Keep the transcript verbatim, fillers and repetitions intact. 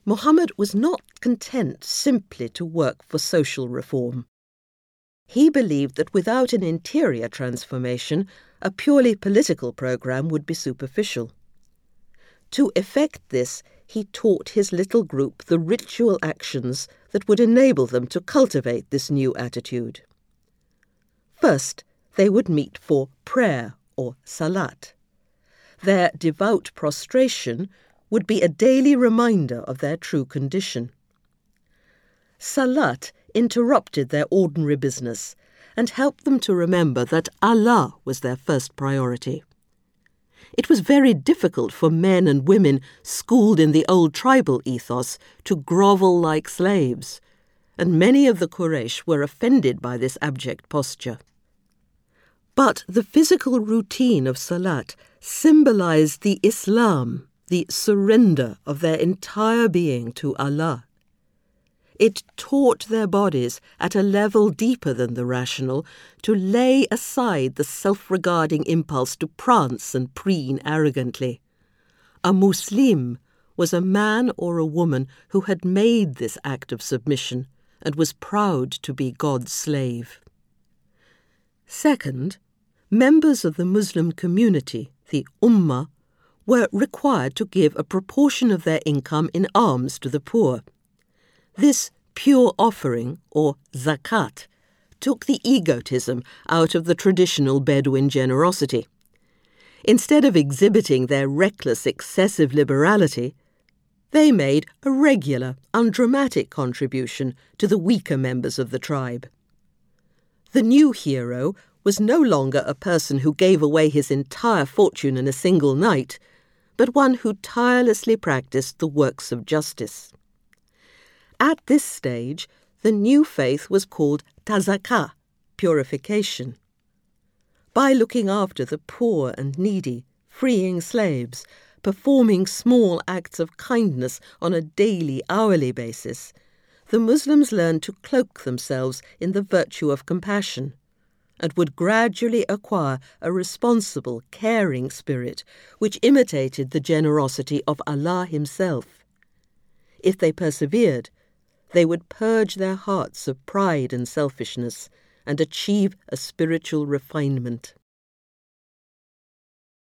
Muhammad was not content simply to work for social reform. He believed that without an interior transformation, a purely political program would be superficial. To effect this, he taught his little group the ritual actions that would enable them to cultivate this new attitude. First, they would meet for prayer or salat. Their devout prostration would be a daily reminder of their true condition. Salat interrupted their ordinary business and helped them to remember that Allah was their first priority. It was very difficult for men and women schooled in the old tribal ethos to grovel like slaves, and many of the Quraysh were offended by this abject posture. But the physical routine of salat symbolized the Islam, the surrender of their entire being to Allah. It taught their bodies at a level deeper than the rational to lay aside the self-regarding impulse to prance and preen arrogantly. A Muslim was a man or a woman who had made this act of submission and was proud to be God's slave. Second, members of the Muslim community, the Ummah, were required to give a proportion of their income in alms to the poor. This pure offering, or zakat, took the egotism out of the traditional Bedouin generosity. Instead of exhibiting their reckless, excessive liberality, they made a regular, undramatic contribution to the weaker members of the tribe. The new hero was no longer a person who gave away his entire fortune in a single night, but one who tirelessly practiced the works of justice. At this stage, the new faith was called tazakah, purification. By looking after the poor and needy, freeing slaves, performing small acts of kindness on a daily, hourly basis, the Muslims learned to cloak themselves in the virtue of compassion and would gradually acquire a responsible, caring spirit which imitated the generosity of Allah Himself. If they persevered, they would purge their hearts of pride and selfishness and achieve a spiritual refinement.